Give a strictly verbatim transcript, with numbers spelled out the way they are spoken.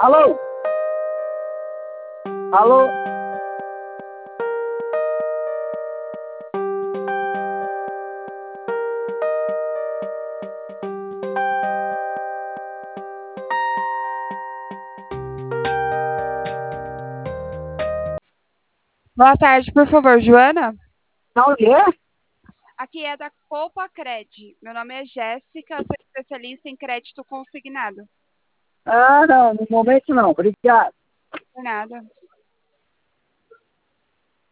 Alô? Alô? Boa tarde, por favor, Joana. Não, é? Aqui é da Copa Cred. Meu nome é Jéssica, sou especialista em crédito consignado. Ah, não, no momento não, obrigado. Por nada.